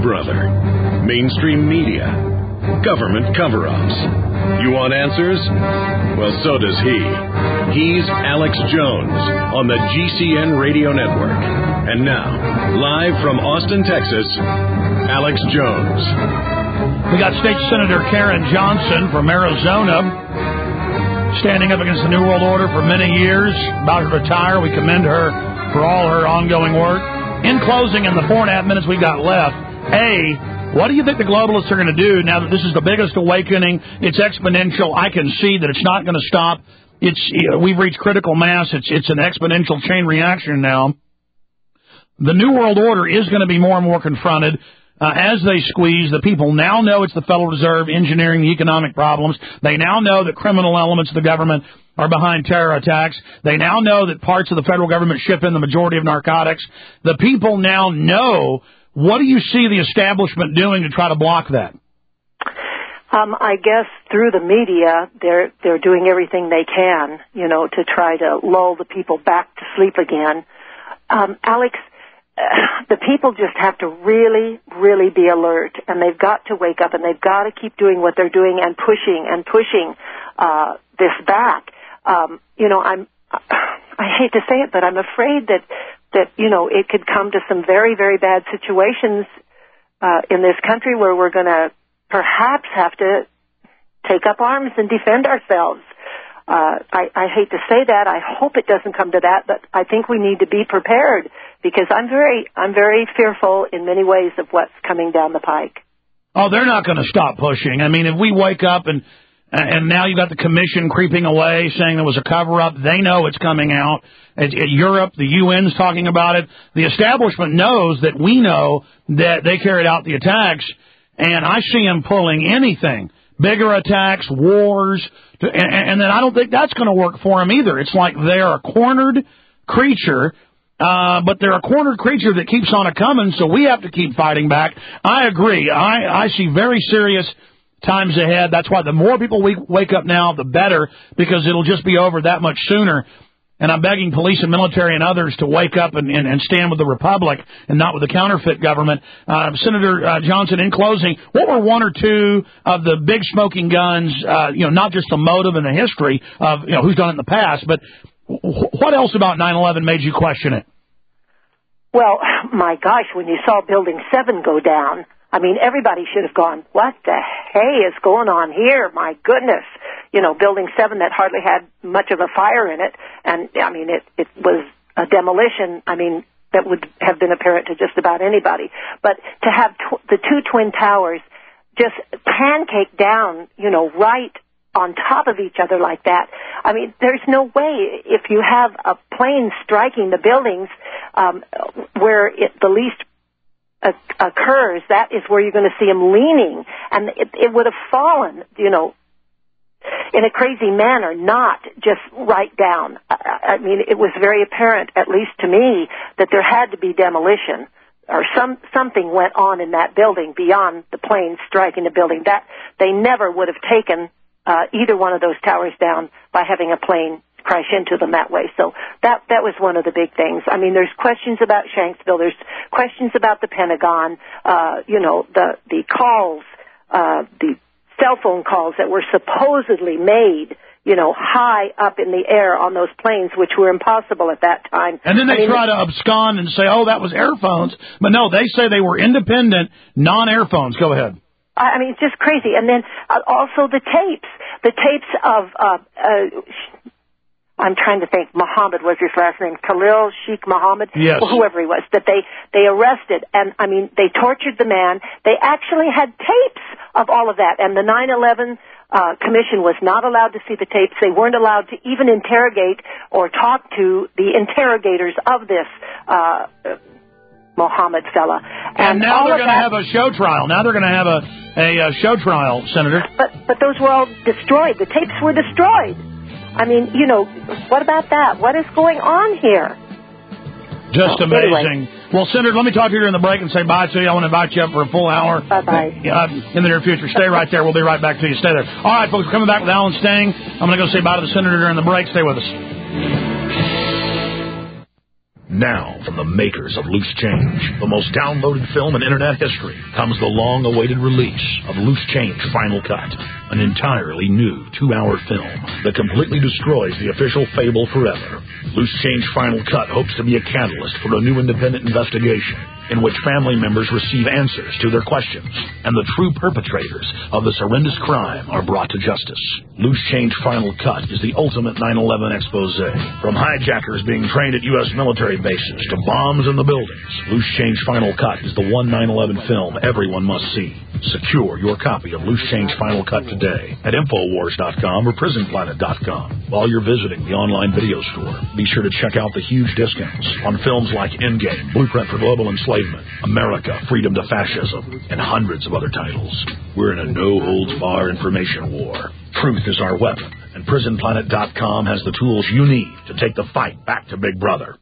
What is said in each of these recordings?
brother? Mainstream media? Government cover-ups? You want answers? Well, so does he. He's Alex Jones on the GCN Radio Network. And now, live from Austin, Texas, Alex Jones. We got State Senator Karen Johnson from Arizona standing up against the New World Order for many years, about to retire. We commend her for all her ongoing work. In closing, in the 4.5 minutes we've got left, what do you think the globalists are going to do now that this is the biggest awakening? It's exponential. I can see that it's not going to stop. We've reached critical mass. It's an exponential chain reaction now. The New World Order is going to be more and more confronted as they squeeze. The people now know it's the Federal Reserve engineering the economic problems. They now know that criminal elements of the government are behind terror attacks. They now know that parts of the federal government ship in the majority of narcotics. The people now know. What do you see the establishment doing to try to block that? I guess through the media, they're doing everything they can, to try to lull the people back to sleep again. Alex, the people just have to really, really be alert, and they've got to wake up, and they've got to keep doing what they're doing and pushing this back. I hate to say it, but I'm afraid that it could come to some very, very bad situations in this country where we're going to perhaps have to take up arms and defend ourselves. I hate to say that. I hope it doesn't come to that, but I think we need to be prepared because I'm very fearful in many ways of what's coming down the pike. Oh, they're not going to stop pushing. I mean, if we wake up and now you've got the commission creeping away saying there was a cover-up, they know it's coming out. Europe, the UN's talking about it. The establishment knows that we know that they carried out the attacks, and I see them pulling anything. Bigger attacks, wars, and then I don't think that's going to work for them either. It's like they're a cornered creature, but they're a cornered creature that keeps on a-coming, so we have to keep fighting back. I agree. I see very serious times ahead. That's why the more people we wake up now, the better, because it'll just be over that much sooner. And I'm begging police and military and others to wake up and stand with the Republic and not with the counterfeit government. Senator Johnson, in closing, what were one or two of the big smoking guns, not just the motive and the history of, who's done it in the past, but what else about 9/11 made you question it? Well, my gosh, when you saw Building 7 go down, I mean, everybody should have gone, what the hey is going on here? My goodness. Building 7 that hardly had much of a fire in it. And, I mean, it was a demolition, that would have been apparent to just about anybody. But to have the two twin towers just pancake down, right on top of each other like that, I mean, there's no way if you have a plane striking the buildings where the least occurs, that is where you're going to see them leaning, and it would have fallen, in a crazy manner, not just right down. I mean, it was very apparent, at least to me, that there had to be demolition, or something went on in that building beyond the plane striking the building. That they never would have taken either one of those towers down by having a plane crash into them that way. So that was one of the big things. I mean, there's questions about Shanksville. There's questions about the Pentagon, the calls, the cell phone calls that were supposedly made, high up in the air on those planes, which were impossible at that time. And then they try to abscond and say, oh, that was airphones. But no, they say they were independent, non-airphones. Go ahead. I mean, it's just crazy. And then also the tapes of I'm trying to think, Muhammad was his last name, Khalil Sheikh Muhammad, yes. Or whoever he was, that they arrested. And, I mean, they tortured the man. They actually had tapes of all of that. And the 9/11 commission was not allowed to see the tapes. They weren't allowed to even interrogate or talk to the interrogators of this Muhammad fella. And now they're going to have a show trial. Now they're going to have a show trial, Senator. But those were all destroyed. The tapes were destroyed. I mean, what about that? What is going on here? Just amazing. Anyway. Well, Senator, let me talk to you during the break and say bye to you. I want to invite you up for a full hour. Bye-bye. In the near future. Stay right there. We'll be right back to you. Stay there. All right, folks, we're coming back with Alan Stang. I'm going to go say bye to the Senator during the break. Stay with us. Now, from the makers of Loose Change, the most downloaded film in internet history, comes the long-awaited release of Loose Change Final Cut, an entirely new 2-hour film that completely destroys the official fable forever. Loose Change Final Cut hopes to be a catalyst for a new independent investigation in which family members receive answers to their questions, and the true perpetrators of this horrendous crime are brought to justice. Loose Change Final Cut is the ultimate 9/11 expose. From hijackers being trained at U.S. military bases to bombs in the buildings, Loose Change Final Cut is the one 9/11 film everyone must see. Secure your copy of Loose Change Final Cut today at Infowars.com or PrisonPlanet.com. While you're visiting the online video store, be sure to check out the huge discounts on films like Endgame, Blueprint for Global Enslavement, America, Freedom to Fascism, and hundreds of other titles. We're in a no-holds-barred information war. Truth is our weapon, and PrisonPlanet.com has the tools you need to take the fight back to Big Brother.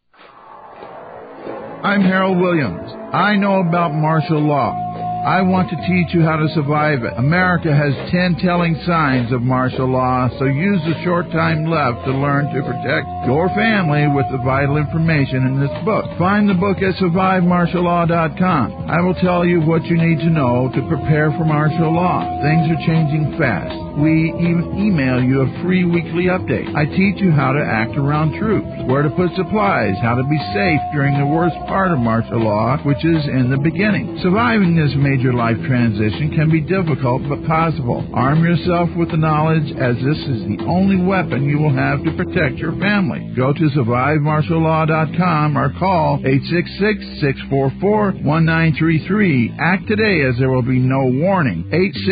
I'm Harold Williams. I know about martial law. I want to teach you how to survive it. America has 10 telling signs of martial law, so use the short time left to learn to protect your family with the vital information in this book. Find the book at SurviveMartialLaw.com. I will tell you what you need to know to prepare for martial law. Things are changing fast. We even email you a free weekly update. I teach you how to act around troops, where to put supplies, how to be safe during the worst part of martial law, which is in the beginning. Surviving this major life transition can be difficult but possible. Arm yourself with the knowledge, as this is the only weapon you will have to protect your family. Go to SurviveMartialLaw.com or call 866-644-1933. Act today, as there will be no warning.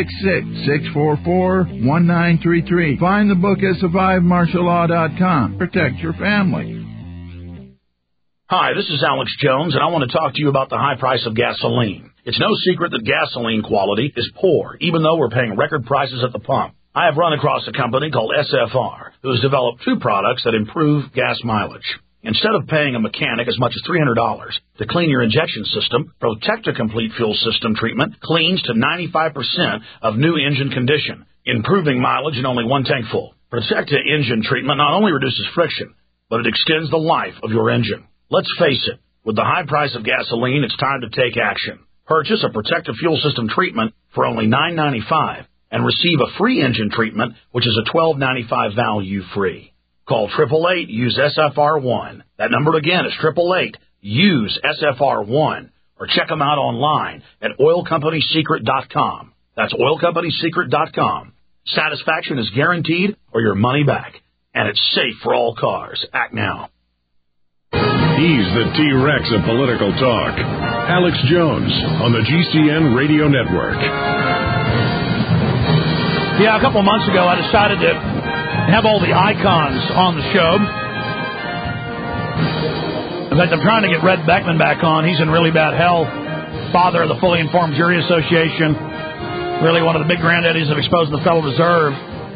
866-644-1933. Find the book at SurviveMartialLaw.com. Protect your family. Hi, this is Alex Jones, and I want to talk to you about the high price of gasoline. It's no secret that gasoline quality is poor, even though we're paying record prices at the pump. I have run across a company called SFR, who has developed 2 products that improve gas mileage. Instead of paying a mechanic as much as $300 to clean your injection system, Protecta Complete Fuel System Treatment cleans to 95% of new engine condition, improving mileage in only 1 tank full. Protecta engine treatment not only reduces friction, but it extends the life of your engine. Let's face it, with the high price of gasoline, it's time to take action. Purchase a Protecta Fuel System Treatment for only $9.95 and receive a free engine treatment, which is a $12.95 value free. Call 888-USE SFR1. That number again is 888-USE SFR1. Or check them out online at oilcompanysecret.com. That's oilcompanysecret.com. Satisfaction is guaranteed or your money back. And it's safe for all cars. Act now. He's the T-Rex of political talk. Alex Jones on the GCN Radio Network. Yeah, a couple months ago I decided to have all the icons on the show. In fact, I'm trying to get Red Beckman back on. He's in really bad health. Father of the Fully Informed Jury Association. Really one of the big granddaddies of exposing the Federal Reserve.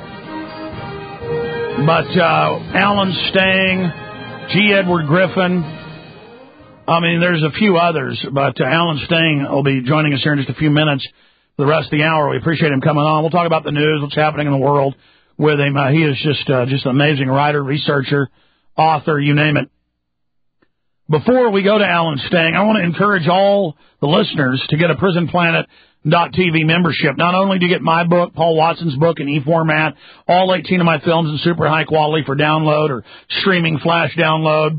But Alan Stang, G. Edward Griffin, I mean, there's a few others, but Alan Stang will be joining us here in just a few minutes for the rest of the hour. We appreciate him coming on. We'll talk about the news, what's happening in the world with him. He is just an amazing writer, researcher, author, you name it. Before we go to Alan Stang, I want to encourage all the listeners to get a PrisonPlanet.tv membership. Not only do you get my book, Paul Watson's book in e-format, all 18 of my films in super high quality for download or streaming flash download,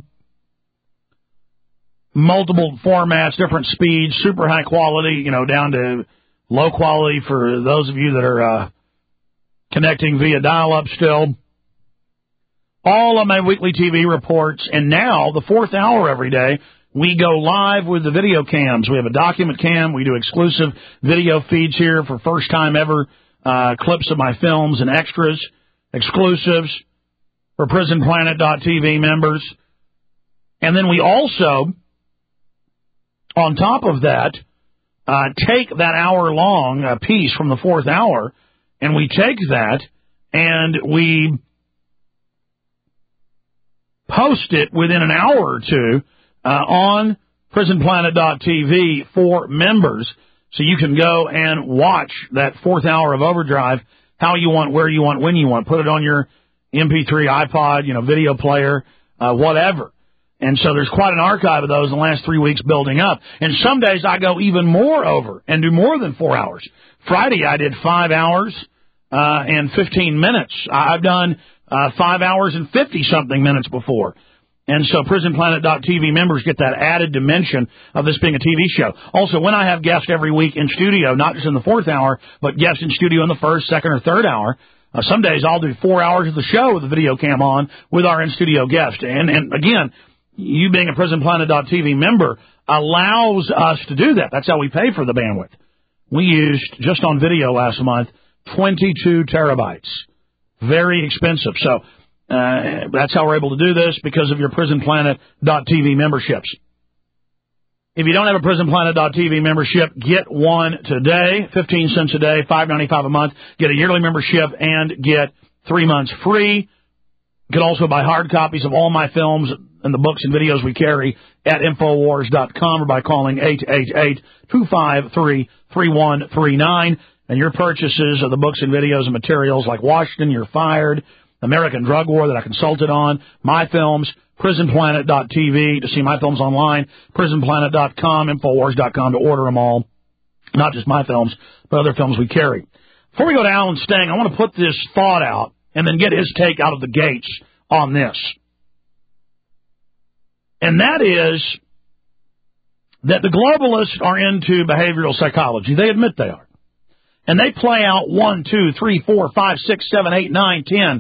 multiple formats, different speeds, super high quality, down to low quality for those of you that are connecting via dial-up still. All of my weekly TV reports, and now the 4th hour every day, we go live with the video cams. We have a document cam. We do exclusive video feeds here for first time ever, clips of my films and extras, exclusives for PrisonPlanet.tv members. And then we also, on top of that, take that hour-long piece from the 4th hour, and we take that and we post it within an hour or two on PrisonPlanet.tv for members, so you can go and watch that 4th hour of Overdrive how you want, where you want, when you want. Put it on your MP3, iPod, video player, whatever. And so there's quite an archive of those in the last 3 weeks building up. And some days I go even more over and do more than 4 hours. Friday I did 5 hours and 15 minutes. I've done 5 hours and 50-something minutes before. And so PrisonPlanet.tv members get that added dimension of this being a TV show. Also, when I have guests every week in studio, not just in the 4th hour, but guests in studio in the 1st, 2nd, or 3rd hour, some days I'll do 4 hours of the show with the video cam on with our in-studio guest. And again, you being a PrisonPlanet.tv member allows us to do that. That's how we pay for the bandwidth. We used, just on video last month, 22 terabytes. Very expensive. So that's how we're able to do this, because of your PrisonPlanet.tv memberships. If you don't have a PrisonPlanet.tv membership, get one today. 15 cents a day, $5.95 a month. Get a yearly membership and get 3 months free. You can also buy hard copies of all my films and the books and videos we carry at Infowars.com or by calling 888-253-3139. And your purchases of the books and videos and materials like Washington, You're Fired, American Drug War that I consulted on, my films, PrisonPlanet.tv to see my films online, PrisonPlanet.com, Infowars.com to order them all. Not just my films, but other films we carry. Before we go to Alan Stang, I want to put this thought out and then get his take out of the gates on this. And that is that the globalists are into behavioral psychology. They admit they are. And they play out 1, 2, 3, 4, 5, 6, 7, 8, 9, 10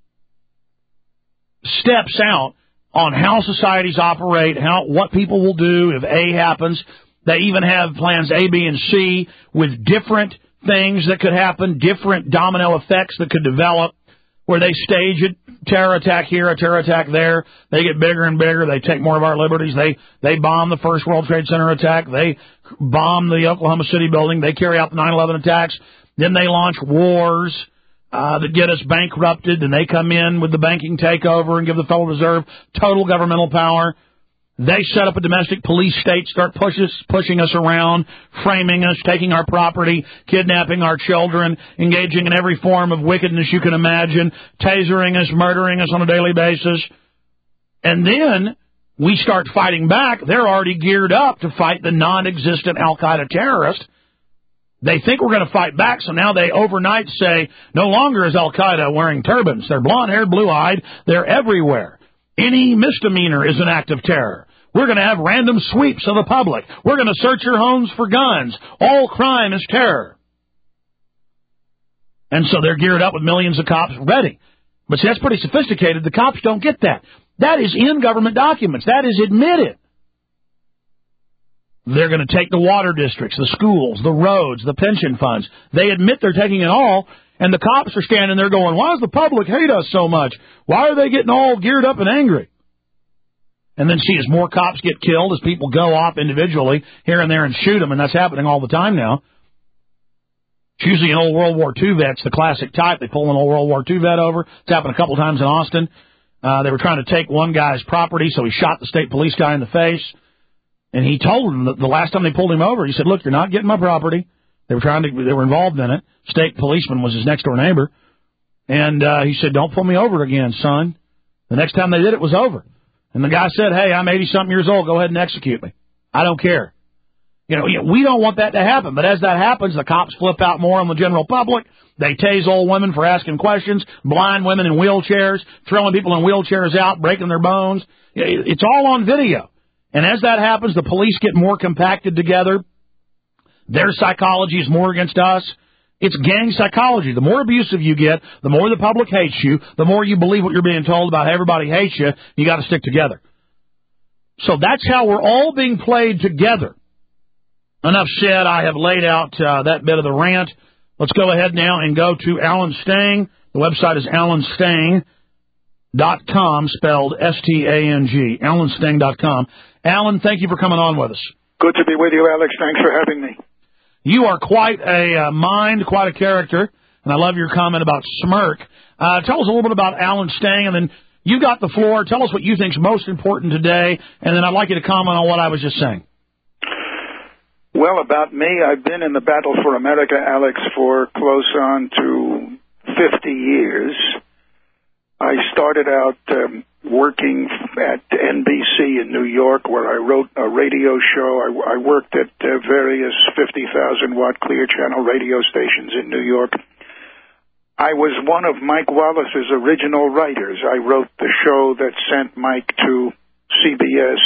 steps out on how societies operate, what people will do if A happens. They even have plans A, B, and C with different things that could happen, different domino effects that could develop, where they stage a terror attack here, a terror attack there. They get bigger and bigger. They take more of our liberties. They bomb the first World Trade Center attack. They bomb the Oklahoma City building. They carry out the 9/11 attacks. Then they launch wars that get us bankrupted, and they come in with the banking takeover and give the Federal Reserve total governmental power. They set up a domestic police state, start pushing us around, framing us, taking our property, kidnapping our children, engaging in every form of wickedness you can imagine, tasering us, murdering us on a daily basis. And then we start fighting back. They're already geared up to fight the non-existent al-Qaeda terrorist. They think we're going to fight back, so now they overnight say, no longer is al-Qaeda wearing turbans. They're blonde-haired, blue-eyed. They're everywhere. Any misdemeanor is an act of terror. We're going to have random sweeps of the public. We're going to search your homes for guns. All crime is terror. And so they're geared up with millions of cops ready. But see, that's pretty sophisticated. The cops don't get that. That is in government documents. That is admitted. They're going to take the water districts, the schools, the roads, the pension funds. They admit they're taking it all, and the cops are standing there going, why does the public hate us so much? Why are they getting all geared up and angry? And then see, as more cops get killed, as people go off individually here and there and shoot them, and that's happening all the time now. It's usually an old World War II vet's the classic type. They pull an old World War II vet over. It's happened a couple times in Austin. They were trying to take one guy's property, so he shot the state police guy in the face. And he told them that the last time they pulled him over, he said, look, you're not getting my property. They were involved in it. State policeman was his next door neighbor. And he said, don't pull me over again, son. The next time they did, it was over. And the guy said, hey, I'm 80-something years old. Go ahead and execute me. I don't care. You know, we don't want that to happen. But as that happens, the cops flip out more on the general public. They tase old women for asking questions, blind women in wheelchairs, throwing people in wheelchairs out, breaking their bones. It's all on video. And as that happens, the police get more compacted together. Their psychology is more against us. It's gang psychology. The more abusive you get, the more the public hates you, the more you believe what you're being told about how everybody hates you. You got to stick together. So that's how we're all being played together. Enough said. I have laid out that bit of the rant. Let's go ahead now and go to Alan Stang. The website is alanstang.com, spelled S-T-A-N-G, alanstang.com. Alan, thank you for coming on with us. Good to be with you, Alex. Thanks for having me. You are quite a mind, quite a character, and I love your comment about smirk. Tell us a little bit about Alan Stang, and then you got the floor. Tell us what you think is most important today, and then I'd like you to comment on what I was just saying. Well, about me, I've been in the battle for America, Alex, for close on to 50 years. I started out working at NBC in New York, where I wrote a radio show. I worked at various 50,000-watt Clear Channel radio stations in New York. I was one of Mike Wallace's original writers. I wrote the show that sent Mike to CBS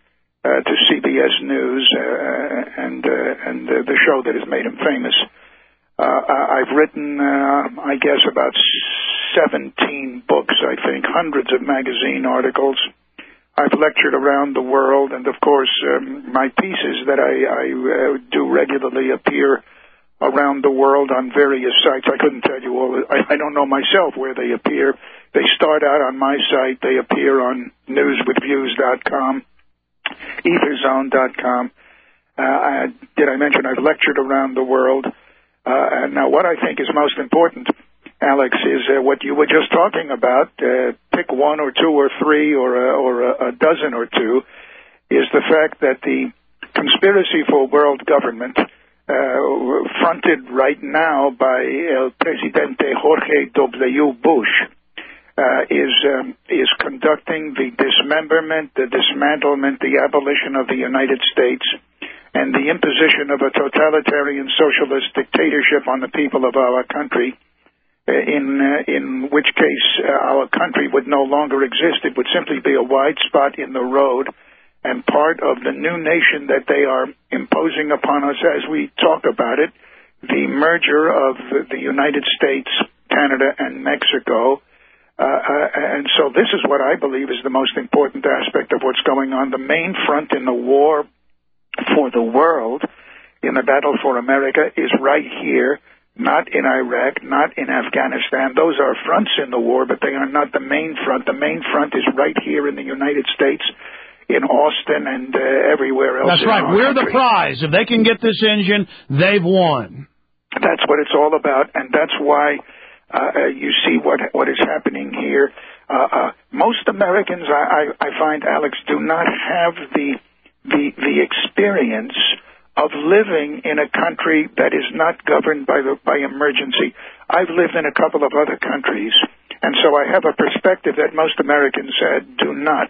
News, and the show that has made him famous. I've written, I guess, about 17 books, I think, hundreds of magazine articles. I've lectured around the world, and of course, my pieces that I do regularly appear around the world on various sites. I couldn't tell you all. I don't know myself where they appear. They start out on my site. They appear on newswithviews.com, etherzone.com. Did I mention I've lectured around the world? And now what I think is most important, Alex, is what you were just talking about. Pick one or two or three or a dozen or two, is the fact that the conspiracy for world government, fronted right now by El Presidente Jorge W. Bush, is conducting the dismemberment, the dismantlement, the abolition of the United States, and the imposition of a totalitarian socialist dictatorship on the people of our country, in which case our country would no longer exist. It would simply be a wide spot in the road and part of the new nation that they are imposing upon us as we talk about it, the merger of the United States, Canada, and Mexico. And so this is what I believe is the most important aspect of what's going on. The main front in the war for the world, in the battle for America, is right here, not in Iraq, not in Afghanistan. Those are fronts in the war, but they are not the main front. The main front is right here in the United States, in Austin and everywhere else. That's right. We're the prize. If they can get this engine, they've won. That's what it's all about, and that's why you see what is happening here. Most Americans, I find, Alex, do not have the experience of living in a country that is not governed by emergency. I've lived in a couple of other countries, and so I have a perspective that most Americans do not.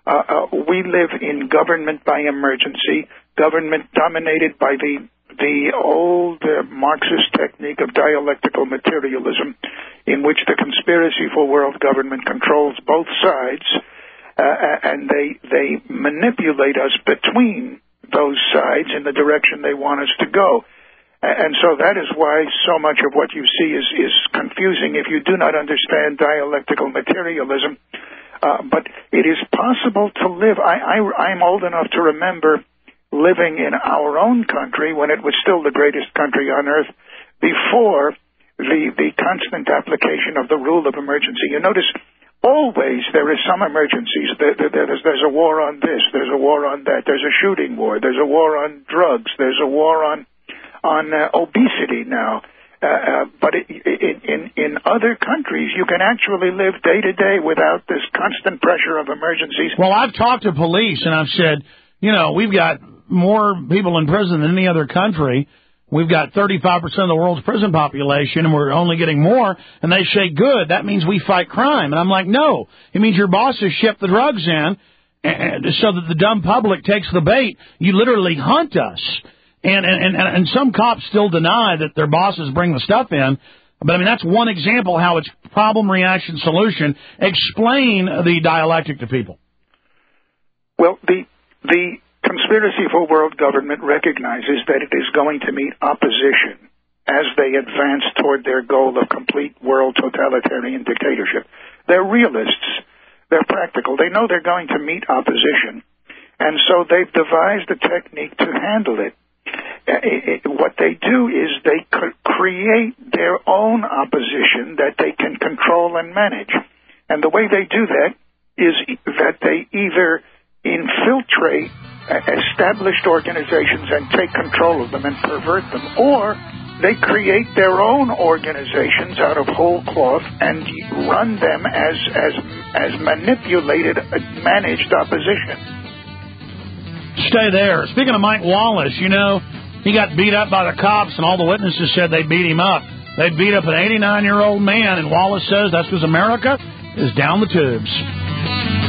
We live in government by emergency, government dominated by the old Marxist technique of dialectical materialism, in which the conspiracy for world government controls both sides, and they manipulate us between those sides in the direction they want us to go. And so that is why so much of what you see is confusing if you do not understand dialectical materialism. But it is possible to live. I'm old enough to remember living in our own country when it was still the greatest country on earth, before the constant application of the rule of emergency. You notice always there is some emergencies. There's a war on this. There's a war on that. There's a shooting war. There's a war on drugs. There's a war on obesity now. But in other countries, you can actually live day to day without this constant pressure of emergencies. Well, I've talked to police, and I've said, we've got more people in prison than any other country. We've got 35% of the world's prison population, and we're only getting more. And they say, good, that means we fight crime. And I'm like, no, it means your bosses ship the drugs in, and so that the dumb public takes the bait. You literally hunt us. And some cops still deny that their bosses bring the stuff in. But, I mean, that's one example how it's problem, reaction, solution. Explain the dialectic to people. Well, the conspiracy for world government recognizes that it is going to meet opposition as they advance toward their goal of complete world totalitarian dictatorship. They're realists. They're practical. They know they're going to meet opposition. And so they've devised a technique to handle it. What they do is they create their own opposition that they can control and manage. And the way they do that is that they either infiltrate established organizations and take control of them and pervert them, or they create their own organizations out of whole cloth and run them as manipulated, managed opposition. Stay there. Speaking of Mike Wallace, he got beat up by the cops, and all the witnesses said they beat him up. They beat up an 89-year-old man, and Wallace says that's because America is down the tubes.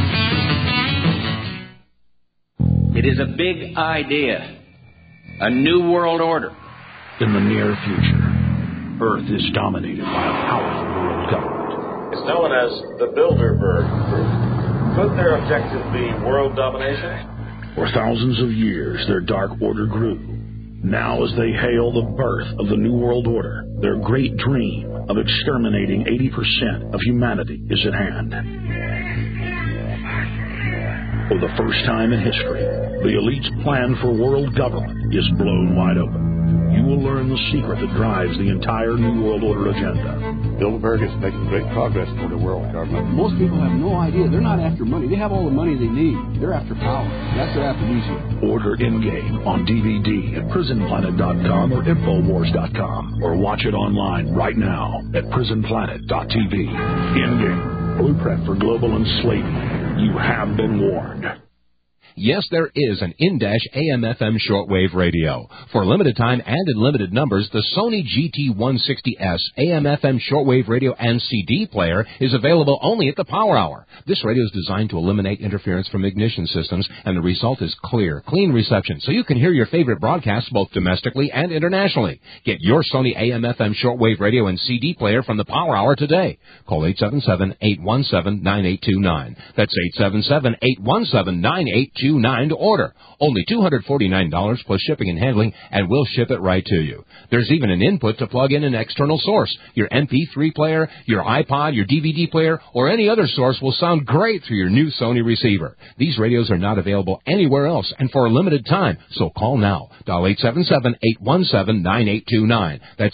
It is a big idea. A new world order. In the near future, Earth is dominated by a powerful world government. It's known as the Bilderberg Group. Could their objective be world domination? For thousands of years, their dark order grew. Now, as they hail the birth of the New World Order, their great dream of exterminating 80% of humanity is at hand. For the first time in history, the elite's plan for world government is blown wide open. You will learn the secret that drives the entire New World Order agenda. Bilderberg is making great progress toward a world government. Most people have no idea. They're not after money. They have all the money they need. They're after power. That's their aphrodisiac. Order In-Game on DVD at prisonplanet.com or Infowars.com, or watch it online right now at prisonplanet.tv. In-Game, blueprint for global enslavement. You have been warned. Yes, there is an in-dash AM/FM shortwave radio. For limited time and in limited numbers, the Sony GT160S AM/FM shortwave radio and CD player is available only at the Power Hour. This radio is designed to eliminate interference from ignition systems, and the result is clear, clean reception, so you can hear your favorite broadcasts both domestically and internationally. Get your Sony AM/FM shortwave radio and CD player from the Power Hour today. Call 877-817-9829. That's 877-817-9829. to order. Only $249 plus shipping and handling, and we'll ship it right to you. There's even an input to plug in an external source. Your MP3 player, your iPod, your DVD player, or any other source will sound great through your new Sony receiver. These radios are not available anywhere else and for a limited time, so call now. Dial 877-817-9829. That's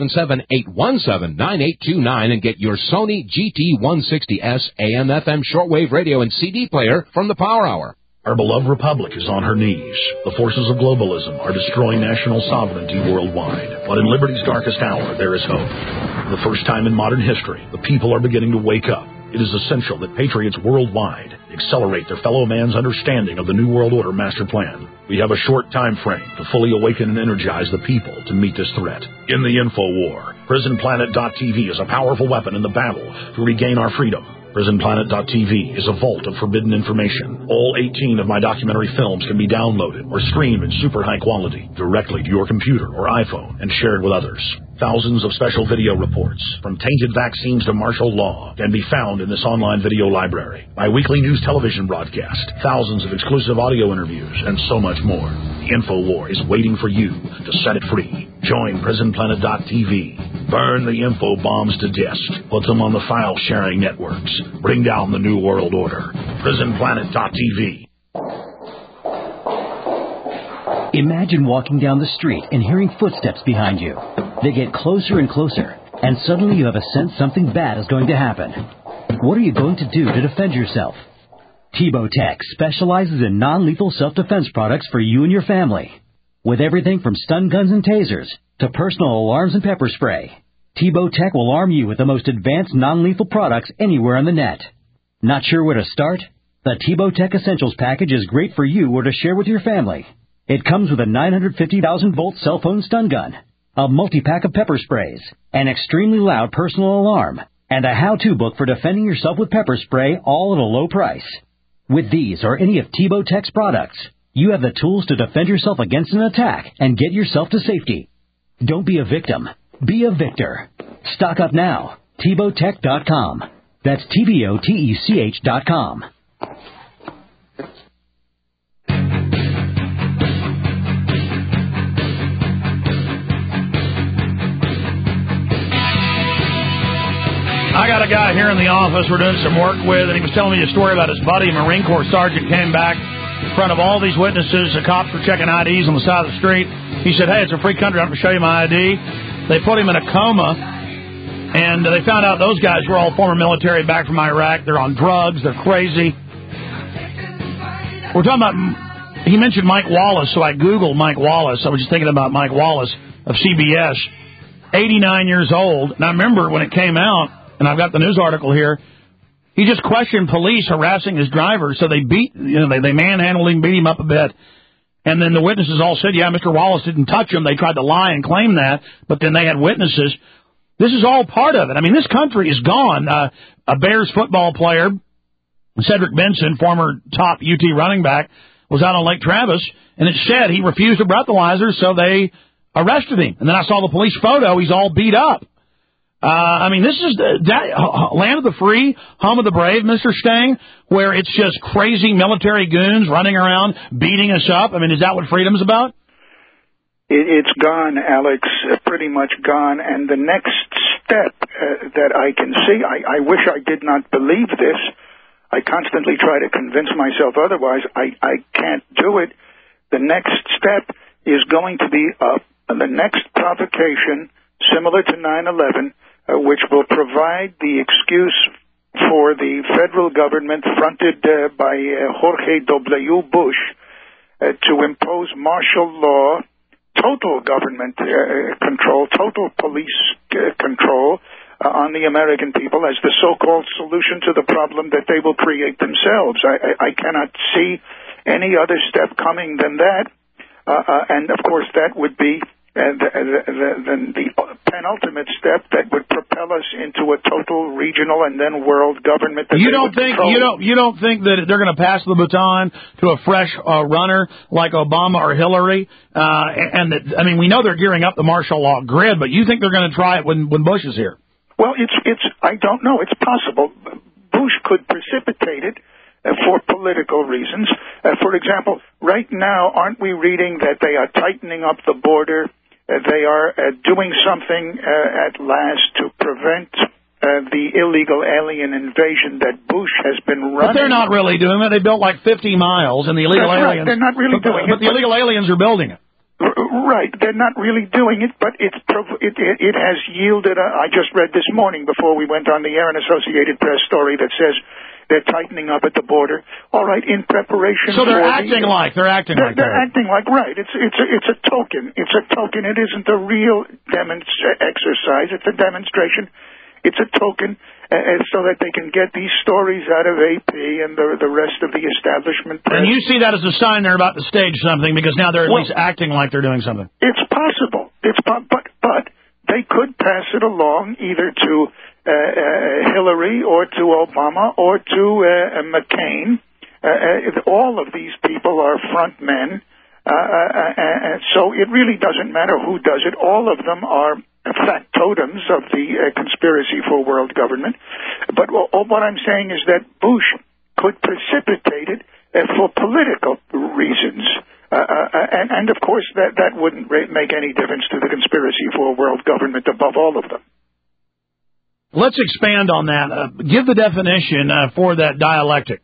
877-817-9829 and get your Sony GT160S AM/FM shortwave radio and CD player from the Power Hour. Our beloved republic is on her knees. The forces of globalism are destroying national sovereignty worldwide. But in liberty's darkest hour, there is hope. For the first time in modern history, the people are beginning to wake up. It is essential that patriots worldwide accelerate their fellow man's understanding of the New World Order master plan. We have a short time frame to fully awaken and energize the people to meet this threat. In the info war, PrisonPlanet.tv is a powerful weapon in the battle to regain our freedom. PrisonPlanet.tv is a vault of forbidden information. All 18 of my documentary films can be downloaded or streamed in super high quality directly to your computer or iPhone and shared with others. Thousands of special video reports, from tainted vaccines to martial law, can be found in this online video library. My weekly news television broadcast, thousands of exclusive audio interviews, and so much more. The InfoWar is waiting for you to set it free. Join PrisonPlanet.tv. Burn the info bombs to disk. Put them on the file-sharing networks. Bring down the New World Order. PrisonPlanet.tv. Imagine walking down the street and hearing footsteps behind you. They get closer and closer, and suddenly you have a sense something bad is going to happen. What are you going to do to defend yourself? Tebow Tech specializes in non-lethal self-defense products for you and your family. With everything from stun guns and tasers to personal alarms and pepper spray, Tebow Tech will arm you with the most advanced non-lethal products anywhere on the net. Not sure where to start? The Tebow Tech Essentials package is great for you or to share with your family. It comes with a 950,000-volt cell phone stun gun, a multi-pack of pepper sprays, an extremely loud personal alarm, and a how-to book for defending yourself with pepper spray, all at a low price. With these or any of Tebow Tech's products, you have the tools to defend yourself against an attack and get yourself to safety. Don't be a victim. Be a victor. Stock up now. TebowTech.com. That's TBOTECH.com. I got a guy here in the office we're doing some work with, and he was telling me a story about his buddy, a Marine Corps sergeant, came back in front of all these witnesses. The cops were checking IDs on the side of the street. He said, hey, it's a free country. I'm going to show you my ID. They put him in a coma, and they found out those guys were all former military back from Iraq. They're on drugs. They're crazy. We're talking about, he mentioned Mike Wallace, so I Googled Mike Wallace. I was just thinking about Mike Wallace of CBS, 89 years old. And I remember when it came out, and I've got the news article here, he just questioned police harassing his driver, so they they manhandled him, beat him up a bit. And then the witnesses all said, yeah, Mr. Wallace didn't touch him. They tried to lie and claim that, but then they had witnesses. This is all part of it. I mean, this country is gone. A Bears football player, Cedric Benson, former top UT running back, was out on Lake Travis, and it said he refused a breathalyzer, so they arrested him. And then I saw the police photo. He's all beat up. I mean, this is land of the free, home of the brave, Mr. Stang, where it's just crazy military goons running around beating us up. I mean, is that what freedom's about? It's gone, Alex, pretty much gone. And the next step that I can see, I wish I did not believe this. I constantly try to convince myself otherwise. I can't do it. The next step is going to be the next provocation, similar to 9/11, which will provide the excuse for the federal government fronted by Jorge W. Bush to impose martial law, total government control, total police control on the American people as the so-called solution to the problem that they will create themselves. I cannot see any other step coming than that. And, of course, that would be the penultimate step that would propel us into a total regional and then world government. That you don't think that they're going to pass the baton to a fresh runner like Obama or Hillary? I mean, we know they're gearing up the martial law grid, but you think they're going to try it when Bush is here? Well, I don't know. It's possible. Bush could precipitate it for political reasons. For example, right now, aren't we reading that they are tightening up the border? They are doing something at last to prevent the illegal alien invasion that Bush has been running. But they're not really doing it. They built like 50 miles, and the illegal aliens... Right. They're not really doing it. But the illegal aliens are building it. Right. They're not really doing it, but it has yielded... I just read this morning before we went on the air an Associated Press story that says they're tightening up at the border. All right, in preparation. So they're acting like They're acting like right. It's a token. It's a token. It isn't a real exercise. It's a demonstration. It's a token, so that they can get these stories out of AP and the rest of the establishment press. And you see that as a sign they're about to stage something, because now they're at least acting like they're doing something. It's possible. But they could pass it along either to Hillary or to Obama or to McCain. All of these people are front men, so it really doesn't matter who does it. All of them are factotums of the conspiracy for world government. But what I'm saying is that Bush could precipitate it for political reasons. And of course, that wouldn't make any difference to the conspiracy for world government above all of them. Let's expand on that. Give the definition for that dialectic.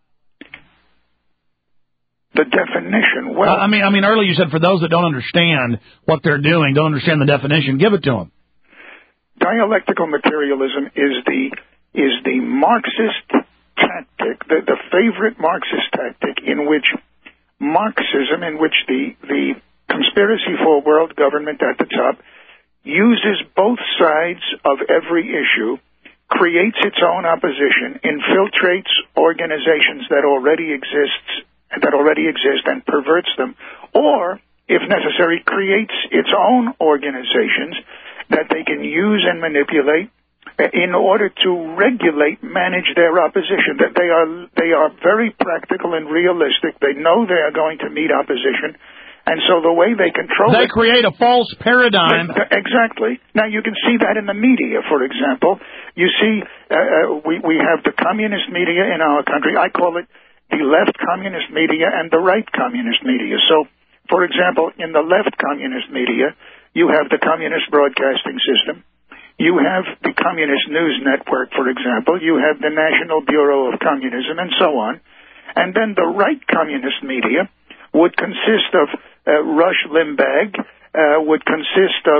The definition? Well, I mean, earlier you said for those that don't understand what they're doing, don't understand the definition, give it to them. Dialectical materialism is the Marxist tactic, the favorite Marxist tactic in which Marxism, in which the conspiracy for world government at the top uses both sides of every issue, creates its own opposition, infiltrates organizations that already exist and perverts them, or, if necessary, creates its own organizations that they can use and manipulate in order to manage their opposition. That they are very practical and realistic. They know they are going to meet opposition. And so the way they control They create a false paradigm. Exactly. Now, you can see that in the media, for example. You see, we have the communist media in our country. I call it the left communist media and the right communist media. So, for example, in the left communist media, you have the communist broadcasting system. You have the communist news network, for example. You have the National Bureau of Communism and so on. And then the right communist media would consist of Rush Limbaugh, would consist of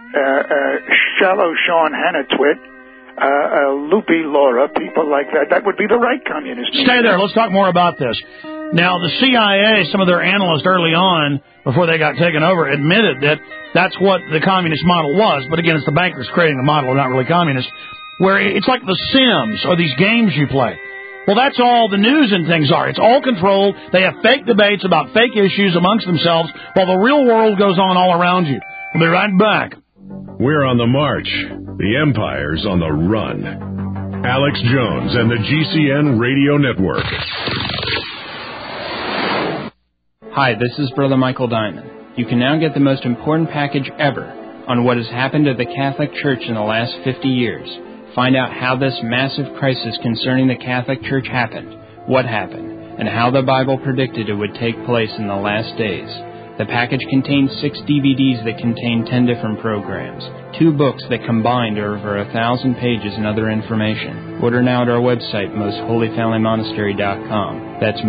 Shallow Sean Hannatwit, Lupe Laura, people like that. That would be the right communist media. Stay there. Let's talk more about this. Now, the CIA, some of their analysts early on, before they got taken over, admitted that that's what the communist model was. But again, it's the bankers creating the model, not really communist, where it's like The Sims or these games you play. Well, that's all the news and things are. It's all controlled. They have fake debates about fake issues amongst themselves while the real world goes on all around you. We'll be right back. We're on the march. The empire's on the run. Alex Jones and the GCN Radio Network. Hi, this is Brother Michael Diamond. You can now get the most important package ever on what has happened to the Catholic Church in the last 50 years. Find out how this massive crisis concerning the Catholic Church happened, what happened, and how the Bible predicted it would take place in the last days. The package contains 6 DVDs that contain 10 different programs, 2 books that combined are over 1,000 pages and other information. Order now at our website, mostholyfamilymonastery.com. That's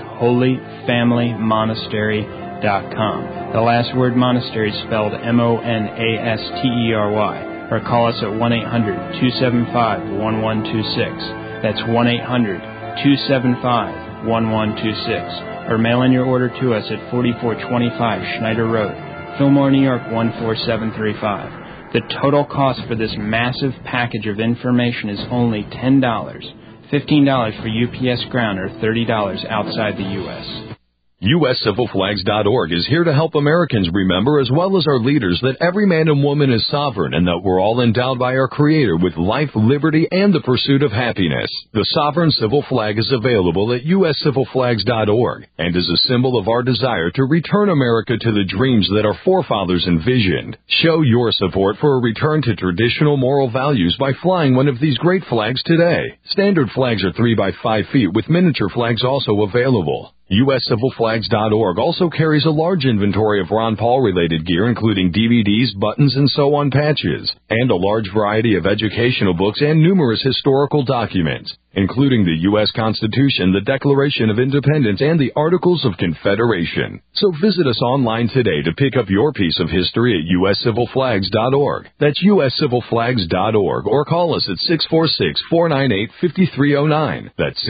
mostholyfamilymonastery.com. The last word monastery is spelled MONASTERY. Or call us at 1-800-275-1126. That's 1-800-275-1126. Or mail in your order to us at 4425 Schneider Road, Fillmore, New York 14735. The total cost for this massive package of information is only $10, $15 for UPS Ground, or $30 outside the U.S. USCivilFlags.org is here to help Americans remember, as well as our leaders, that every man and woman is sovereign and that we're all endowed by our Creator with life, liberty, and the pursuit of happiness. The Sovereign Civil Flag is available at USCivilFlags.org and is a symbol of our desire to return America to the dreams that our forefathers envisioned. Show your support for a return to traditional moral values by flying one of these great flags today. Standard flags are 3 by 5 feet, with miniature flags also available. USCivilFlags.org also carries a large inventory of Ron Paul-related gear, including DVDs, buttons, and sew-on patches, and a large variety of educational books and numerous historical documents, including the U.S. Constitution, the Declaration of Independence, and the Articles of Confederation. So visit us online today to pick up your piece of history at USCivilFlags.org. That's USCivilFlags.org, or call us at 646-498-5309. That's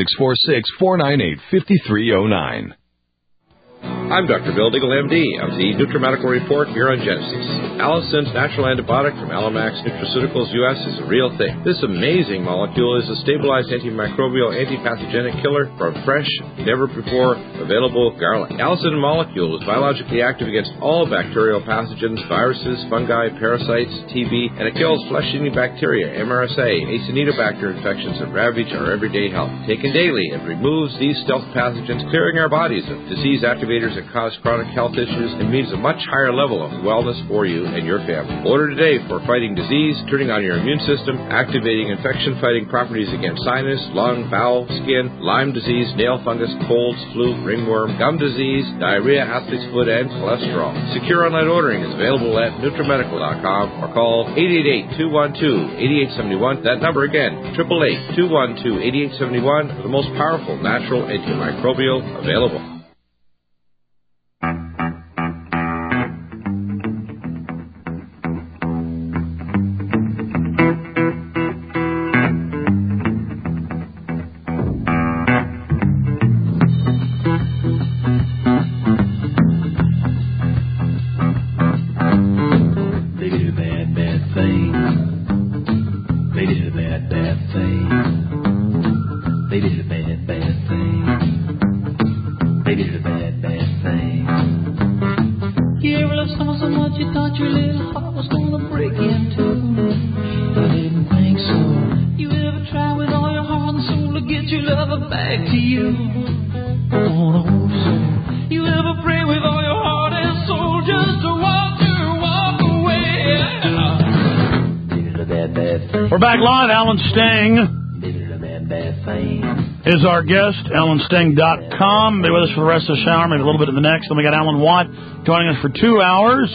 646-498-5309. I'm Dr. Bill Deagle, MD, of the NutriMedical Report here on Genesis. Allison's natural antibiotic from Alamax Nutraceuticals US is a real thing. This amazing molecule is a stabilized antimicrobial, antipathogenic killer from fresh, never-before available garlic. Allison molecule is biologically active against all bacterial pathogens, viruses, fungi, parasites, TB, and it kills flesh-eating bacteria, MRSA, Acinetobacter infections that ravage our everyday health. Taken daily, it removes these stealth pathogens, clearing our bodies of disease activators that cause chronic health issues, and means a much higher level of wellness for you and your family. Order today for fighting disease, turning on your immune system, activating infection-fighting properties against sinus, lung, bowel, skin, Lyme disease, nail fungus, colds, flu, ringworm, gum disease, diarrhea, athlete's foot, and cholesterol. Secure online ordering is available at NutriMedical.com or call 888-212-8871. That number again, 888-212-8871, the most powerful natural antimicrobial available. Is our guest, AlanSting.com. Be with us for the rest of the hour, maybe a little bit of the next. Then we got Alan Watt joining us for 2 hours.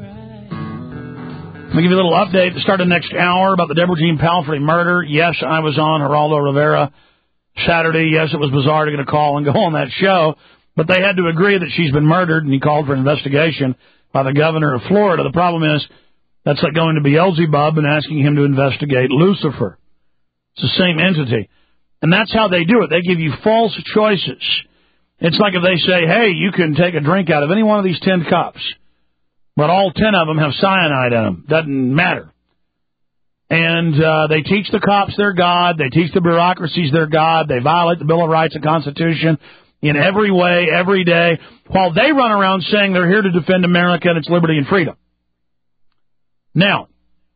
Let me give you a little update at the start of the next hour about the Deborah Jean Palfrey murder. Yes, I was on Geraldo Rivera Saturday. Yes, it was bizarre to get a call and go on that show, but they had to agree that she's been murdered, and he called for an investigation by the governor of Florida. The problem is that's like going to Beelzebub and asking him to investigate Lucifer. It's the same entity. And that's how they do it. They give you false choices. It's like if they say, hey, you can take a drink out of any one of these 10 cups, but all 10 of them have cyanide in them. Doesn't matter. And they teach the cops they're God. They teach the bureaucracies they're God. They violate the Bill of Rights and Constitution in every way, every day, while they run around saying they're here to defend America and its liberty and freedom. Now,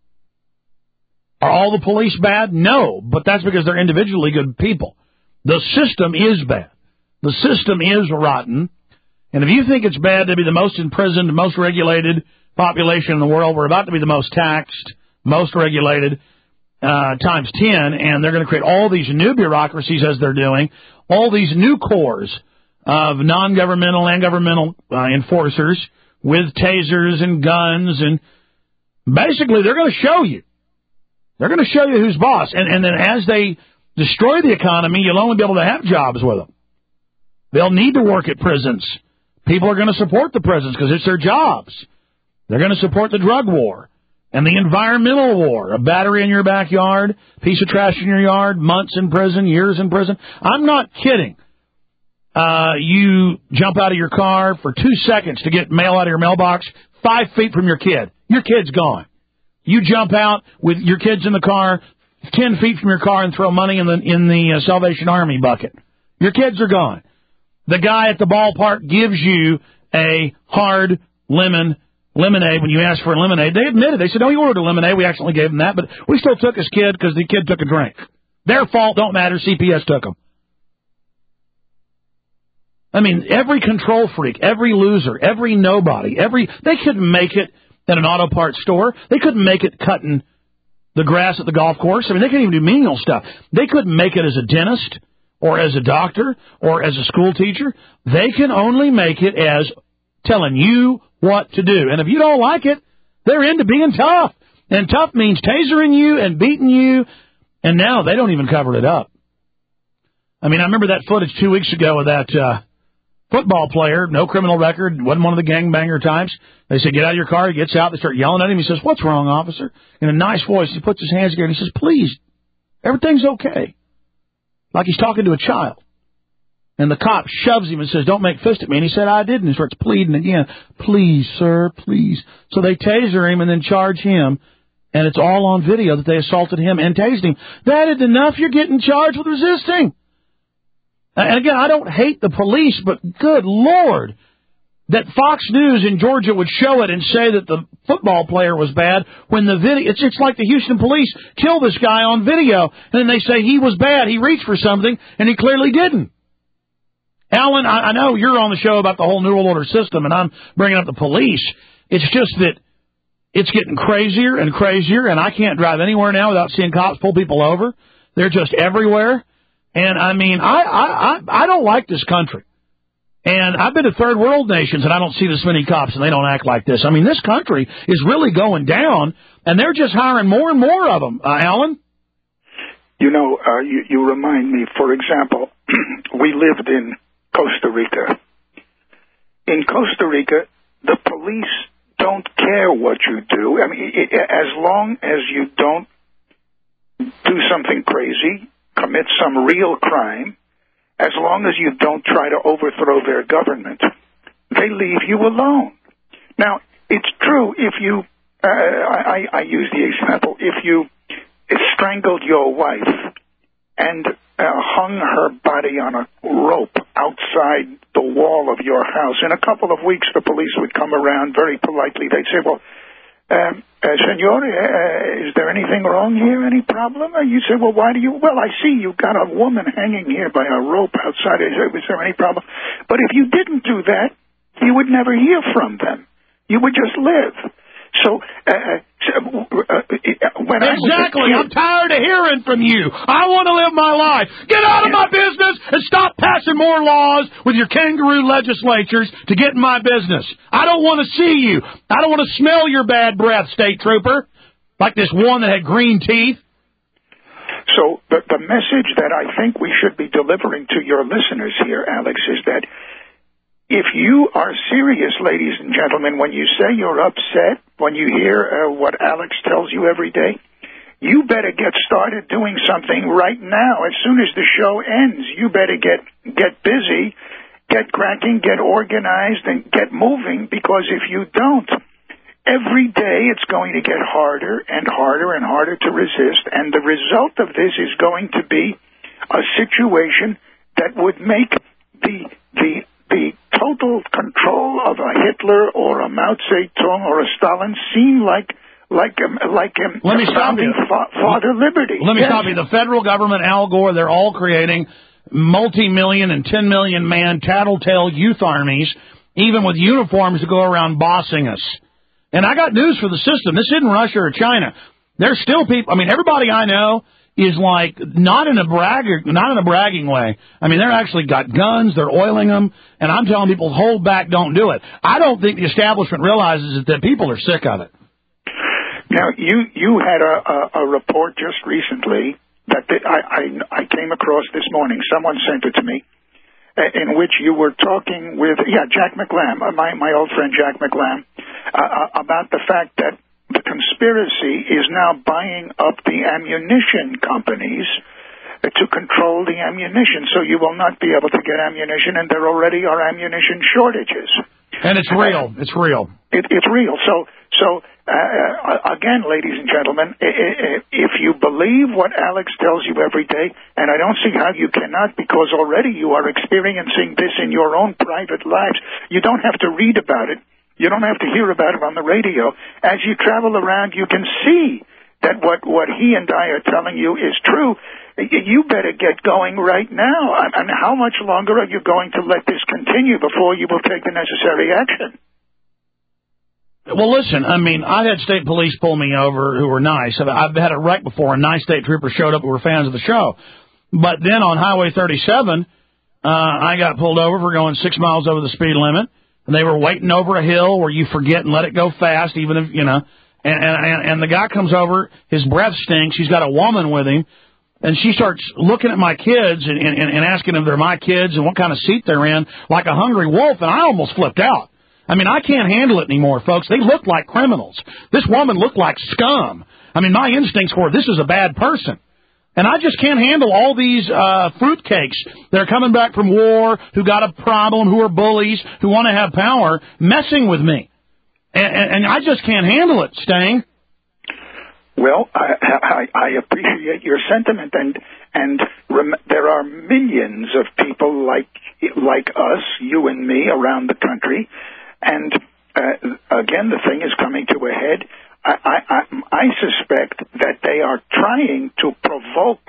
are all the police bad? No, but that's because they're individually good people. The system is bad. The system is rotten, And if you think it's bad to be the most imprisoned, most regulated population in the world, we're about to be the most taxed, most regulated, times 10, and they're going to create all these new bureaucracies as they're doing, all these new corps of non-governmental and governmental enforcers with tasers and guns, and basically they're going to show you. They're going to show you who's boss. And then as they destroy the economy, you'll only be able to have jobs with them. They'll need to work at prisons. People are going to support the prisons because it's their jobs. They're going to support the drug war and the environmental war. A battery in your backyard, piece of trash in your yard, months in prison, years in prison. I'm not kidding. You jump out of your car for 2 seconds to get mail out of your mailbox 5 feet from your kid. Your kid's gone. You jump out with your kids in the car 10 feet from your car and throw money in the Salvation Army bucket. Your kids are gone. The guy at the ballpark gives you a hard lemonade when you ask for a lemonade. They admitted. They said, "No, he ordered a lemonade. We accidentally gave him that, but we still took his kid because the kid took a drink. Their fault, don't matter. CPS took him." I mean, every control freak, every loser, every nobody, they couldn't make it at an auto parts store. They couldn't make it cutting the grass at the golf course. I mean, they couldn't even do menial stuff. They couldn't make it as a dentist or as a doctor or as a school teacher. They can only make it as telling you what to do. And if you don't like it, they're into being tough. And tough means tasering you and beating you. And now they don't even cover it up. I mean, I remember that footage 2 weeks ago of that football player, no criminal record, wasn't one of the gangbanger types. They said, "Get out of your car." He gets out. They start yelling at him. He says, "What's wrong, officer?" In a nice voice, he puts his hands together and he says, "Please, everything's okay." Like he's talking to a child. And the cop shoves him and says, "Don't make fist at me." And he said, "I didn't." He starts pleading again. "Please, sir, please." So they taser him and then charge him. And it's all on video that they assaulted him and tased him. That isn't enough. You're getting charged with resisting. And again, I don't hate the police, but good Lord, that Fox News in Georgia would show it and say that the football player was bad when the video, it's like the Houston police killed this guy on video, and then they say he was bad, he reached for something, and he clearly didn't. Alan, I know you're on the show about the whole New World Order system, and I'm bringing up the police. It's just that it's getting crazier and crazier, and I can't drive anywhere now without seeing cops pull people over. They're just everywhere. And, I mean, I don't like this country. And I've been to third world nations, and I don't see this many cops, and they don't act like this. I mean, this country is really going down, and they're just hiring more and more of them. Alan? You know, you remind me, for example, we lived in Costa Rica. In Costa Rica, the police don't care what you do. I mean, as long as you don't do something crazy, commit some real crime, as long as you don't try to overthrow their government, they leave you alone. Now, it's true if you, I use the example, if you strangled your wife and hung her body on a rope outside the wall of your house, in a couple of weeks the police would come around very politely. They'd say, "Well, Senor, is there anything wrong here? Any problem?" You say, "Well, why do you?" "Well, I see you've got a woman hanging here by a rope outside." I say, "Is there any problem?" But if you didn't do that, you would never hear from them. You would just live. So, when exactly, I'm tired of hearing from you. I want to live my life. Get out of my business and stop passing more laws with your kangaroo legislatures to get in my business. I don't want to see you. I don't want to smell your bad breath, state trooper, like this one that had green teeth. So the message that I think we should be delivering to your listeners here, Alex, is that if you are serious, ladies and gentlemen, when you say you're upset, when you hear what Alex tells you every day, you better get started doing something right now. As soon as the show ends, you better get busy, get cracking, get organized, and get moving, because if you don't, every day it's going to get harder and harder and harder to resist, and the result of this is going to be a situation that would make the total control of a Hitler or a Mao Zedong or a Stalin seem like Let me stop you. Father Liberty. Let me stop you. The federal government, Al Gore, they're all creating multi-million and 10 million man tattletale youth armies even with uniforms to go around bossing us. And I got news for the system. This isn't Russia or China. There's still people. I mean, everybody I know is like not in a bragging way. I mean, they're actually got guns. They're oiling them. And I'm telling people, hold back, don't do it. I don't think the establishment realizes that people are sick of it. Now, you had a report just recently that I came across this morning. Someone sent it to me, in which you were talking with Jack McLam, my old friend Jack McLam, about the fact that the conspiracy is now buying up the ammunition companies to control the ammunition, so you will not be able to get ammunition, and there already are ammunition shortages. And it's real. It's real. It's real. So again, ladies and gentlemen, if you believe what Alex tells you every day, and I don't see how you cannot, because already you are experiencing this in your own private lives. You don't have to read about it. You don't have to hear about it on the radio. As you travel around, you can see that what he and I are telling you is true. You better get going right now. I mean, how much longer are you going to let this continue before you will take the necessary action? Well, listen, I mean, I had state police pull me over who were nice. I've had a wreck before, and nice state troopers showed up who were fans of the show. But then on Highway 37, I got pulled over for going 6 miles over the speed limit. And they were waiting over a hill where you forget and let it go fast, even if, you know. And the guy comes over, his breath stinks, he's got a woman with him, and she starts looking at my kids and asking if they're my kids and what kind of seat they're in, like a hungry wolf, and I almost flipped out. I mean, I can't handle it anymore, folks. They look like criminals. This woman looked like scum. I mean, my instincts were, this is a bad person. And I just can't handle all these fruitcakes that are coming back from war, who got a problem, who are bullies, who want to have power, messing with me. And I just can't handle it, Stang. Well, I appreciate your sentiment, and there are millions of people like us, you and me, around the country. And again, the thing is coming to a head. I suspect that they are trying to provoke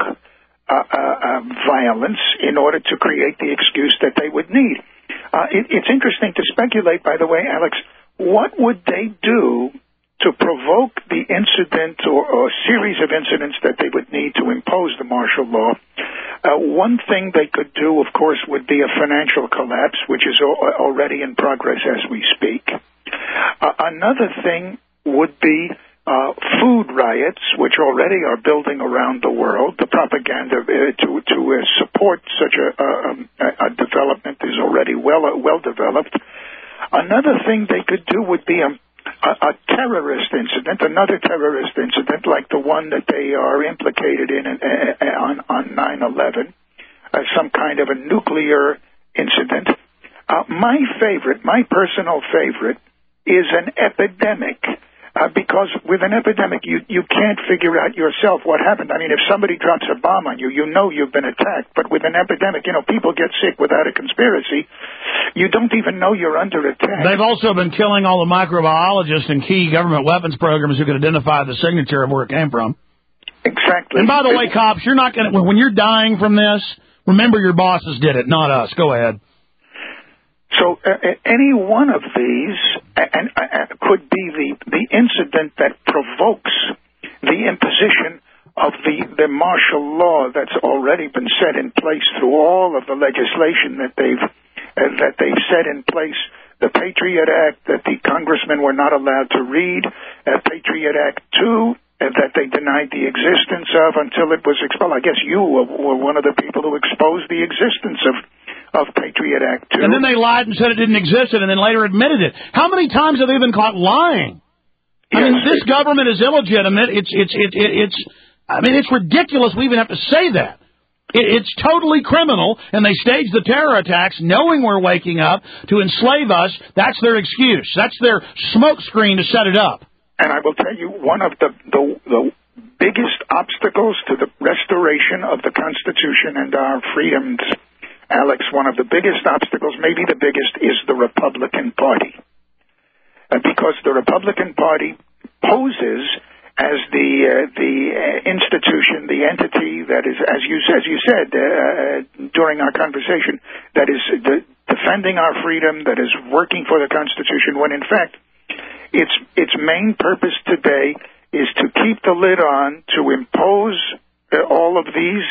violence in order to create the excuse that they would need. It's interesting to speculate, by the way, Alex, what would they do to provoke the incident or series of incidents that they would need to impose the martial law? One thing they could do, of course, would be a financial collapse, which is already in progress as we speak. Another thing would be food riots, which already are building around the world. The propaganda to support such a development is already well developed. Another thing they could do would be a terrorist incident, another terrorist incident like the one that they are implicated in on 9/11, some kind of a nuclear incident. My personal favorite, is an epidemic. Because with an epidemic, you can't figure out yourself what happened. I mean, if somebody drops a bomb on you, you know you've been attacked. But with an epidemic, people get sick without a conspiracy. You don't even know you're under attack. They've also been killing all the microbiologists and key government weapons programs who could identify the signature of where it came from. Exactly. And by the way, cops, you're not going to, when you're dying from this, remember your bosses did it, not us. Go ahead. So any one of these could be the incident that provokes the imposition of the martial law that's already been set in place through all of the legislation that they've set in place. The Patriot Act that the congressmen were not allowed to read, Patriot Act 2 that they denied the existence of until it was expelled. I guess you were one of the people who exposed the existence of Patriot Act 2. And then they lied and said it didn't exist and then later admitted it. How many times have they been caught lying? I mean, this government is illegitimate. It's ridiculous we even have to say that. It's totally criminal, and they stage the terror attacks knowing we're waking up to enslave us. That's their excuse. That's their smoke screen to set it up. And I will tell you, one of the biggest obstacles to the restoration of the Constitution and our freedoms, Alex, one of the biggest obstacles, maybe the biggest, is the Republican Party. Because the Republican Party poses as the institution, the entity that is, as you said during our conversation, that is defending our freedom, that is working for the Constitution, when in fact its main purpose today is to keep the lid on, to impose all of these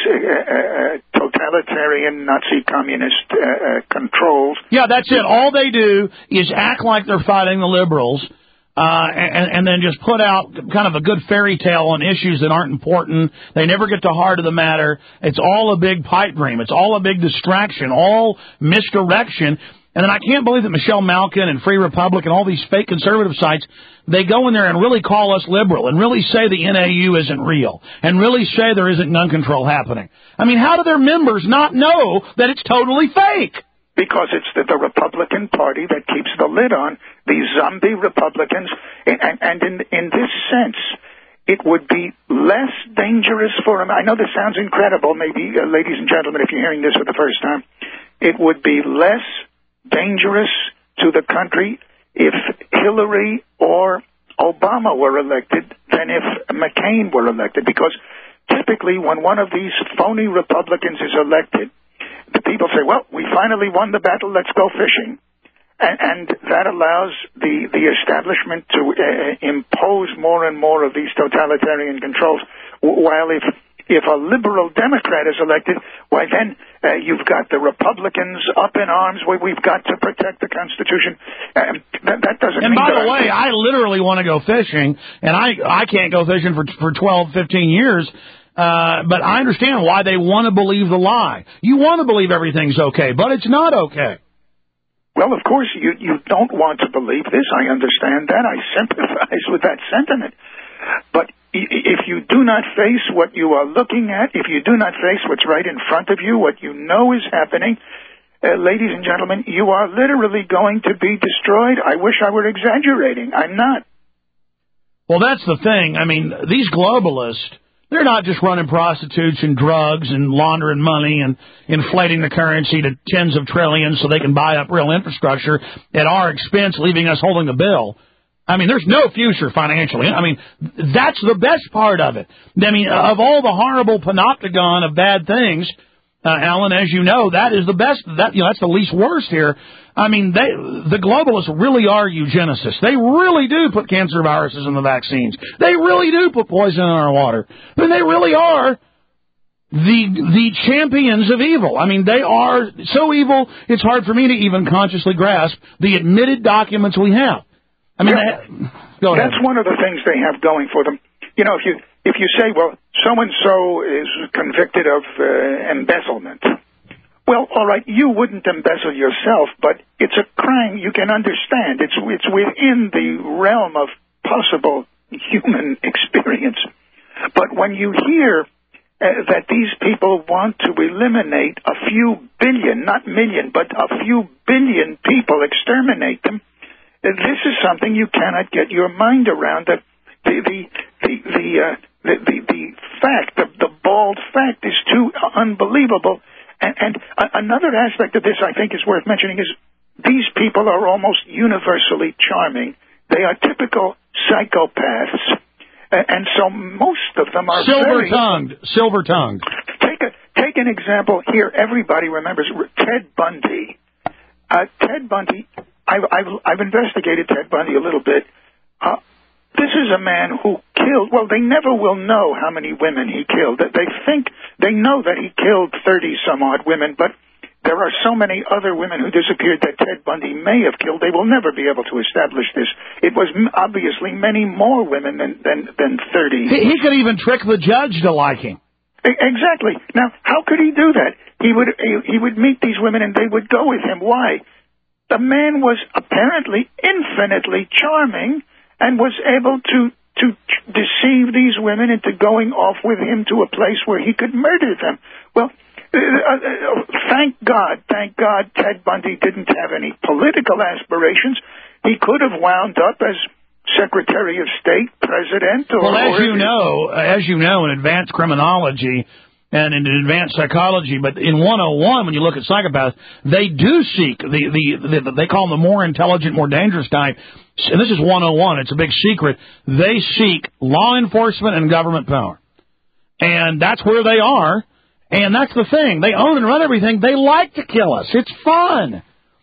totalitarian Nazi communist controls. Yeah, that's it. All they do is act like they're fighting the liberals, and then just put out kind of a good fairy tale on issues that aren't important. They never get to the heart of the matter. It's all a big pipe dream. It's all a big distraction, all misdirection. And then I can't believe that Michelle Malkin and Free Republic and all these fake conservative sites, they go in there and really call us liberal and really say the NAU isn't real and really say there isn't gun control happening. I mean, how do their members not know that it's totally fake? Because it's the Republican Party that keeps the lid on these zombie Republicans. And in this sense, it would be less dangerous for them. I know this sounds incredible, maybe, ladies and gentlemen, if you're hearing this for the first time. It would be less dangerous to the country if Hillary or Obama were elected than if McCain were elected. Because typically when one of these phony Republicans is elected, the people say, well, we finally won the battle, let's go fishing. And that allows the establishment to impose more and more of these totalitarian controls. While if a liberal Democrat is elected, why then you've got the Republicans up in arms. We've got to protect the Constitution. That doesn't. And mean by the way, I literally want to go fishing, and I can't go fishing for 12, 15 years. But I understand why they want to believe the lie. You want to believe everything's okay, but it's not okay. Well, of course, you don't want to believe this. I understand that. I sympathize with that sentiment. But if you do not face what you are looking at, if you do not face what's right in front of you, what you know is happening, ladies and gentlemen, you are literally going to be destroyed. I wish I were exaggerating. I'm not. Well, that's the thing. I mean, these globalists, they're not just running prostitutes and drugs and laundering money and inflating the currency to tens of trillions so they can buy up real infrastructure at our expense, leaving us holding the bill. I mean, there's no future financially. I mean, that's the best part of it. I mean, of all the horrible panopticon of bad things, Alan, as you know, that is the best. That's the least worst here. I mean, the globalists really are eugenicists. They really do put cancer viruses in the vaccines. They really do put poison in our water. I mean, they really are the champions of evil. I mean, they are so evil, it's hard for me to even consciously grasp the admitted documents we have. I mean, go ahead. That's one of the things they have going for them. You know, if you say, well, so-and-so is convicted of embezzlement. Well, all right, you wouldn't embezzle yourself, but it's a crime you can understand. It's within the realm of possible human experience. But when you hear that these people want to eliminate a few billion, not million, but a few billion people, exterminate them, this is something you cannot get your mind around. That the fact, the bald fact, is too unbelievable. And another aspect of this I think is worth mentioning is these people are almost universally charming. They are typical psychopaths, and so most of them are silver-tongued. Take an example here. Everybody remembers Ted Bundy. Ted Bundy. I've investigated Ted Bundy a little bit. This is a man who killed, well, they never will know how many women he killed. They know that he killed 30-some-odd women, but there are so many other women who disappeared that Ted Bundy may have killed. They will never be able to establish this. It was obviously many more women than 30. He could even trick the judge to like him. Exactly. Now, how could he do that? He would meet these women and they would go with him. Why? The man was apparently infinitely charming and was able to deceive these women into going off with him to a place where he could murder them. Well, thank God, Ted Bundy didn't have any political aspirations. He could have wound up as Secretary of State, President, or... Well, as you know, in advanced criminology and in advanced psychology, but in 101, when you look at psychopaths, they do seek they call them the more intelligent, more dangerous type. And this is 101. It's a big secret. They seek law enforcement and government power. And that's where they are. And that's the thing. They own and run everything. They like to kill us. It's fun.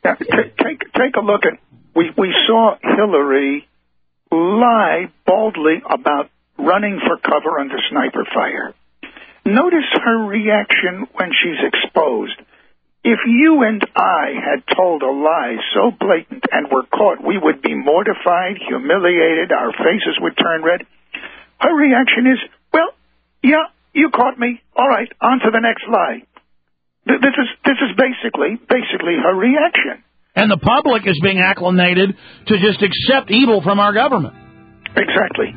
Now, take a look at. We saw Hillary lie boldly about running for cover under sniper fire. Notice her reaction when she's exposed. If you and I had told a lie so blatant and were caught, we would be mortified, humiliated, our faces would turn red. Her reaction is, well, yeah, you caught me. All right, on to the next lie. This is basically her reaction. And the public is being acclimated to just accept evil from our government. Exactly.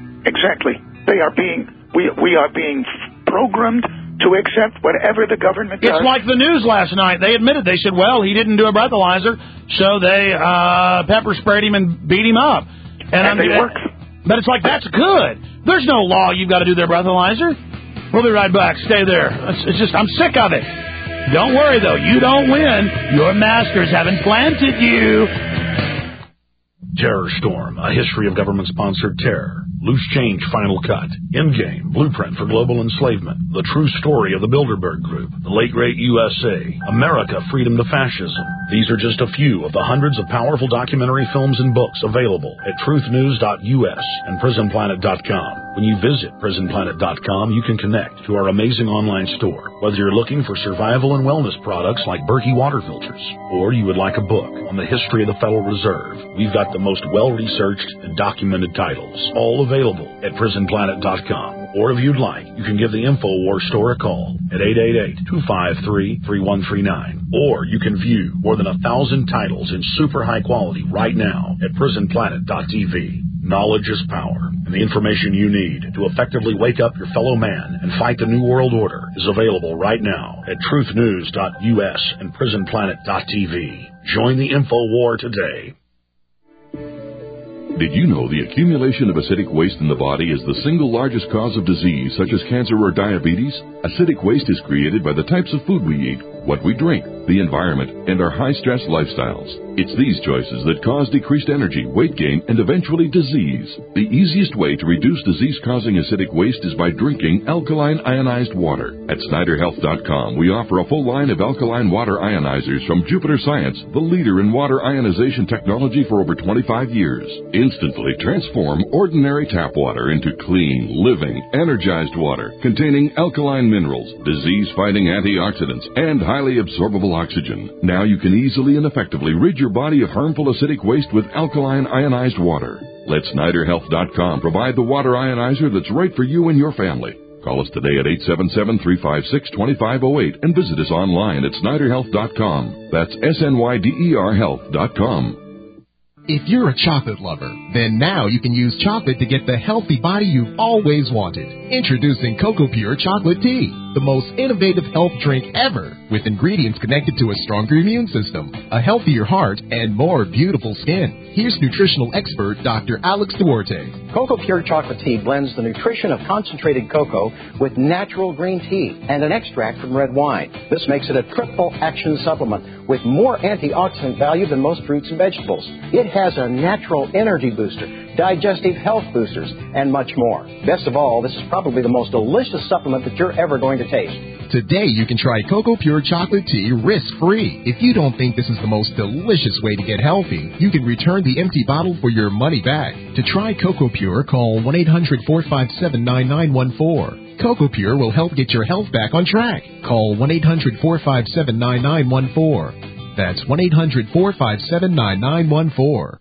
We are being programmed to accept whatever the government does. It's like the news last night. They admitted, they said, well, he didn't do a breathalyzer, so they pepper sprayed him and beat him up. And they work. But it's like, that's good. There's no law you've got to do their breathalyzer. We'll be right back. Stay there. It's just, I'm sick of it. Don't worry, though. You don't win. Your masters haven't planted you. Terror Storm, a history of government-sponsored terror. Loose Change Final Cut. Endgame, Blueprint for Global Enslavement. The True Story of the Bilderberg Group. The Late Great USA. America, Freedom to Fascism. These are just a few of the hundreds of powerful documentary films and books available at truthnews.us and prisonplanet.com. When you visit prisonplanet.com, you can connect to our amazing online store. Whether you're looking for survival and wellness products like Berkey water filters, or you would like a book on the history of the Federal Reserve, we've got the most well-researched and documented titles, all available at prisonplanet.com. Or if you'd like, you can give the InfoWars store a call at 888-253-3139. Or you can view more than 1,000 titles in super high quality right now at prisonplanet.tv. Knowledge is power, and the information you need to effectively wake up your fellow man and fight the New World Order is available right now at truthnews.us and prisonplanet.tv. Join the InfoWar today. Did you know the accumulation of acidic waste in the body is the single largest cause of disease such as cancer or diabetes? Acidic waste is created by the types of food we eat, what we drink, the environment, and our high-stress lifestyles. It's these choices that cause decreased energy, weight gain, and eventually disease. The easiest way to reduce disease-causing acidic waste is by drinking alkaline ionized water. At SnyderHealth.com, we offer a full line of alkaline water ionizers from Jupiter Science, the leader in water ionization technology for over 25 years. Instantly transform ordinary tap water into clean, living, energized water containing alkaline minerals, disease-fighting antioxidants, and highly absorbable oxygen. Now you can easily and effectively rid your body of harmful acidic waste with alkaline ionized water. Let SnyderHealth.com provide the water ionizer that's right for you and your family. Call us today at 877-356-2508 and visit us online at SnyderHealth.com. That's SNYDER Health.com. If you're a chocolate lover, then now you can use chocolate to get the healthy body you've always wanted. Introducing Cocoa Pure Chocolate Tea, the most innovative health drink ever, with ingredients connected to a stronger immune system, a healthier heart, and more beautiful skin. Here's nutritional expert Dr. Alex Duarte. Cocoa Pure Chocolate Tea blends the nutrition of concentrated cocoa with natural green tea and an extract from red wine. This makes it a triple action supplement with more antioxidant value than most fruits and vegetables. It has a natural energy booster, digestive health boosters, and much more. Best of all, this is probably the most delicious supplement that you're ever going to taste. Today you can try Cocoa Pure Chocolate Tea risk-free. If you don't think this is the most delicious way to get healthy, you can return the empty bottle for your money back. To try Cocoa Pure, call 1-800-457-9914. Cocoa Pure will help get your health back on track. Call 1-800-457-9914. That's 1-800-457-9914.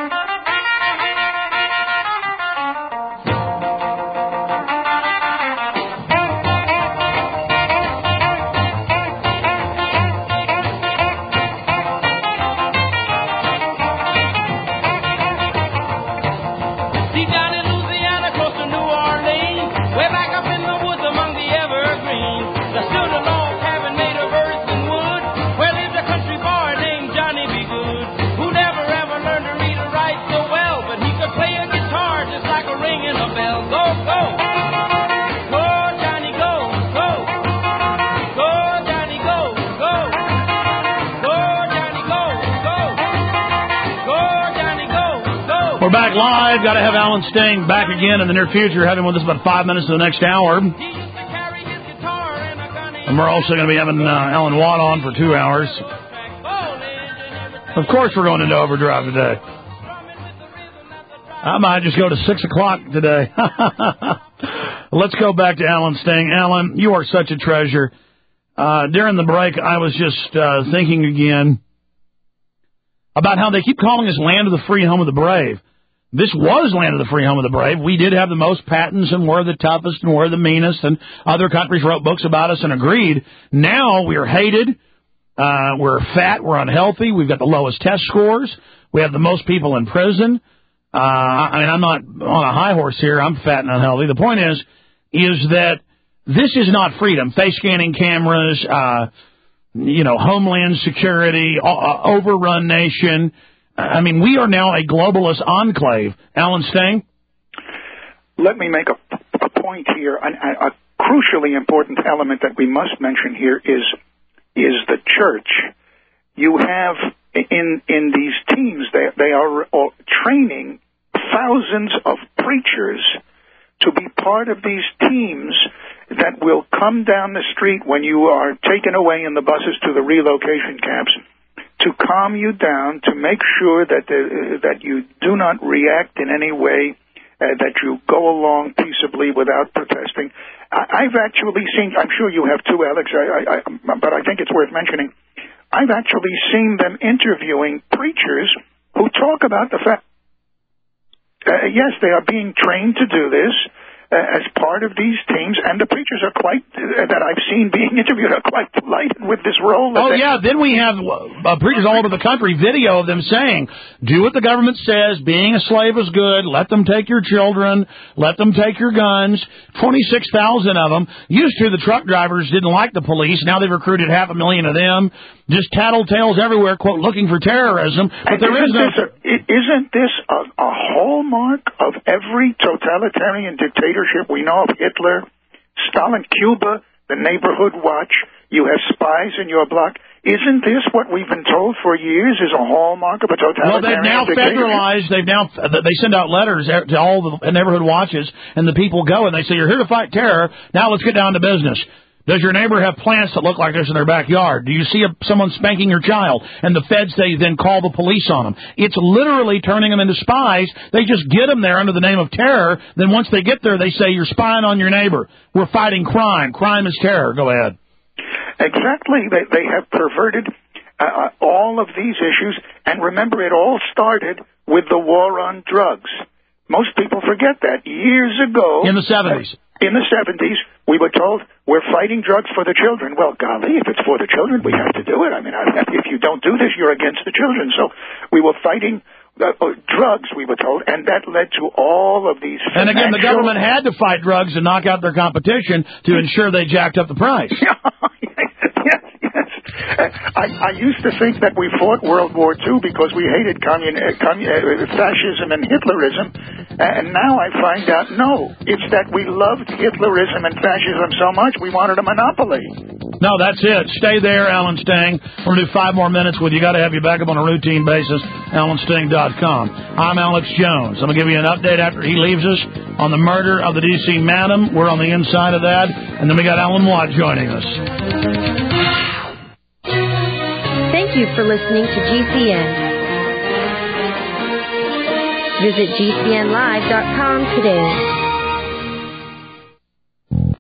Back live. Got to have Alan Sting back again in the near future. Have him with us about 5 minutes to the next hour. And we're also going to be having Alan Watt on for 2 hours. Of course we're going into overdrive today. I might just go to 6 o'clock today. Let's go back to Alan Stang. Alan, you are such a treasure. During the break, I was just thinking again about how they keep calling us land of the free, home of the brave. This was land of the free, home of the brave. We did have the most patents, and we're the toughest, and we're the meanest, and other countries wrote books about us and agreed. Now we are hated. We're fat. We're unhealthy. We've got the lowest test scores. We have the most people in prison. I'm not on a high horse here. I'm fat and unhealthy. The point is that this is not freedom. Face scanning cameras, Homeland Security, overrun nation. We are now a globalist enclave. Alan Stang? Let me make a point here. A crucially important element that we must mention here is the church. You have in these teams, they are training thousands of preachers to be part of these teams that will come down the street when you are taken away in the buses to the relocation camps to calm you down, to make sure that you do not react in any way, that you go along peaceably without protesting. I've actually seen, I'm sure you have too, Alex, but I think it's worth mentioning, I've actually seen them interviewing preachers who talk about the fact, yes, they are being trained to do this as part of these teams, and the preachers are that I've seen being interviewed are quite delighted with this role. Then we have preachers all over the country, video of them saying, do what the government says, being a slave is good, let them take your children, let them take your guns. 26,000 of them. Used to, the truck drivers didn't like the police, now they've recruited 500,000 of them. Just tattletales everywhere, quote, looking for terrorism. But there is no... Isn't this a hallmark of every totalitarian dictatorship we know of? Hitler, Stalin, Cuba, the Neighborhood Watch, you have spies in your block. Isn't this what we've been told for years is a hallmark of a totalitarian dictatorship? Well, they've now federalized, they send out letters to all the Neighborhood Watches, and the people go, and they say, you're here to fight terror, now let's get down to business. Does your neighbor have plants that look like this in their backyard? Do you see someone spanking your child? And the feds, they then call the police on them. It's literally turning them into spies. They just get them there under the name of terror. Then once they get there, they say, you're spying on your neighbor. We're fighting crime. Crime is terror. Go ahead. Exactly. They have perverted all of these issues. And remember, it all started with the war on drugs. Most people forget that. Years ago... In the 70s. In the 70s, we were told we're fighting drugs for the children. Well, golly, if it's for the children, we have to do it. If you don't do this, you're against the children. So we were fighting drugs, we were told, and that led to all of these And again, the government had to fight drugs and knock out their competition to ensure they jacked up the price. Yes. I used to think that we fought World War II because we hated fascism and Hitlerism, and now I find out, no, it's that we loved Hitlerism and fascism so much we wanted a monopoly. No, that's it. Stay there, Alan Stang. We're going to do 5 more minutes with you. Got to have you back up on a routine basis, AlanStang.com. I'm Alex Jones. I'm going to give you an update after he leaves us on the murder of the D.C. Madam. We're on the inside of that, and then we got Alan Watt joining us. Thank you for listening to GCN. Visit GCNlive.com today.